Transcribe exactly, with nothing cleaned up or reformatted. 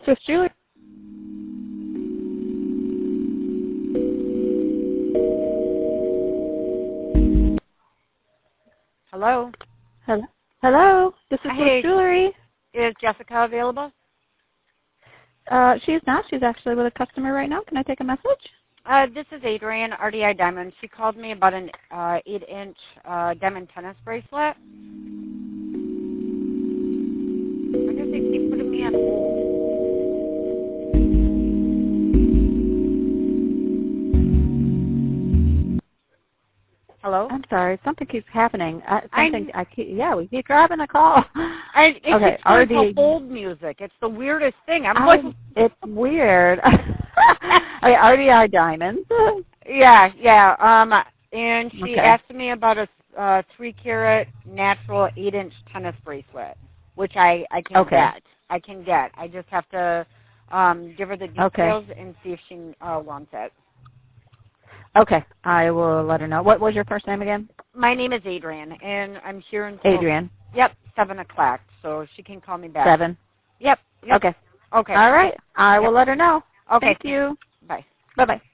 Swiss Jewelry. Hello? Hello. Hello. This is Hey. Swiss Jewelry. Is Jessica available? Uh, she's not. She's actually with a customer right now. Can I take a message? Uh, this is Adrienne, R D I Diamond. She called me about an uh, eight-inch uh, diamond tennis bracelet. Why does they keep putting me on hold? Hello? I'm sorry. Something keeps happening. Uh, something. I, I keep. Yeah, we keep grabbing a call. I, it okay. keeps going R D. to hold music. It's the weirdest thing. I'm I, like, it's weird. okay, R D I Diamonds. yeah, yeah. Um, and she Okay. asked me about a uh, three-carat natural eight-inch tennis bracelet, which I I can Okay. get. I can get. I just have to um, give her the details Okay. and see if she uh, wants it. Okay. I will let her know. What was your first name again? My name is Adrienne, and I'm here until Adrienne. Yep, seven o'clock. So she can call me back. Seven. Yep. yep. Okay. Okay. All right. I Yep. will let her know. Okay. Thank you. Bye. Bye bye.